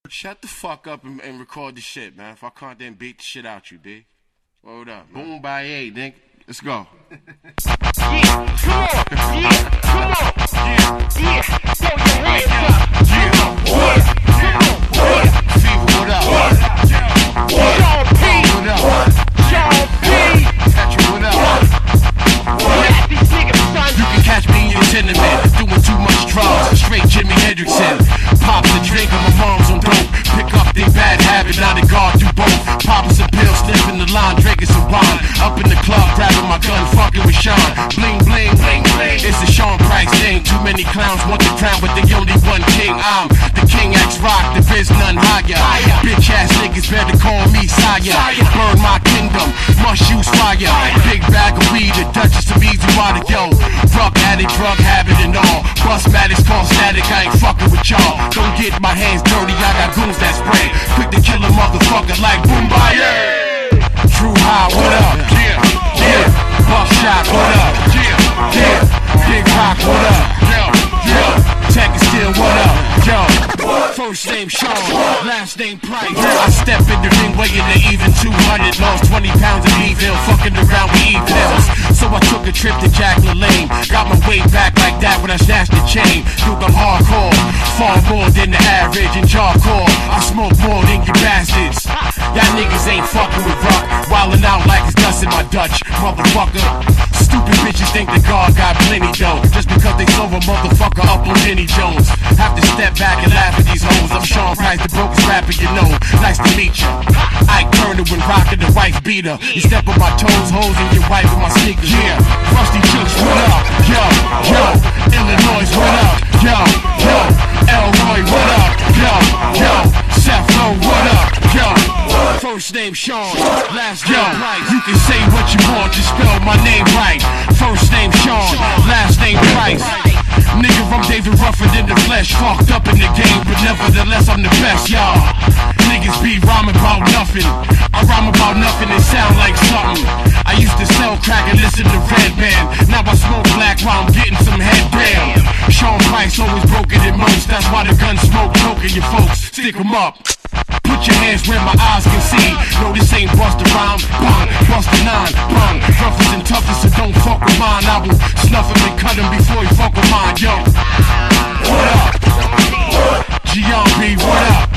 Shut the fuck up and record the shit, man. If I can't, then beat the shit out you, B. Hold up, man. Boom by 8, nigga. Let's go. Yeah, come on. Yeah, come on. Yeah, throw your hands up. Yeah, what? Yeah, Fever, what up? Sean P. What up? Sean P. Patrick, what up? Rap these niggas, son. You can catch me in your tenement, doing too much drugs, straight Jimi Hendrixin. Pops a drink and my mom's on dope. Pick up their bad habit, now they guard do both. Poppin' some pills, sniffing the line, drinking some wine. Up in the club, grabbing my gun, fucking with Sean. Bling, bling, bling, bling. It's a Sean Price thing. Too many clowns want the crown, but they only one king. I'm the King X Rock, the biz none higher. Bitch ass niggas better call me sire. Burn my kingdom, must use fire. Big bag of weed, the Duchess of Easy Water, yo. Drug addict, drug habit and all. Bust matters, call static, I ain't fucking with y'all. Don't get my hands dirty, I got goons that spray. Quick to kill a motherfucker like Boombayah. True High, what up? Yeah, yeah. Buckshot, what up? Yeah, yeah. Big Rock, what up? Yo, yo. Tech is still, what up? Yo. First name Sean, last name Price. I step in the ring weighing the even 200. Lost 20 pounds of evil, fucking around with evils. So I took a trip to Jack LaLanne. Got my weight back like that when I snatched the chain. Dude, I'm hardcore, far more than the average and jawcore. I smoke more than you bastards. Y'all niggas ain't fucking with rock. Wildin' out like it's dust in my Dutch, motherfucker. Stupid bitches think the God got plenty dough. Just because they sold a motherfucker up on Jenny Jones. Have to step back and laugh at these hoes. I'm Sean Price, the brokest rapper you know. Nice to meet you. Ike Turner when rockin' the wife beater. You step on my toes, hoes, and your wife with my sneakers. Yeah, Rusty Chooks, what up? Yo, yo, Illinois, what up? Yo, yo, Elroy, what up? Yo, yo, Seth Lowe, what up? Yo, first name Sean, last name Price. You can say what you want, just spell my name right. First name Sean, last name Price. Nigga, I'm David Ruffin in the flesh. Fucked up in the game, but nevertheless I'm the best, y'all. Niggas be rhyming about nothing. I rhyme about nothing and sound like something. I used to sell crack and listen to Red Band. Now I smoke black while I'm getting some head damn. Sean Price always broken than most. That's why the gun smoke choking your folks. Stick 'em up. Put your hands where my eyes can see. No, this ain't Busta Rhymes. Bang, Busta 9. Bang, roughest and toughest, so don't fuck with mine. I will snuff him and cut him before he fuck with mine. Yo, what up? Gion B, what up?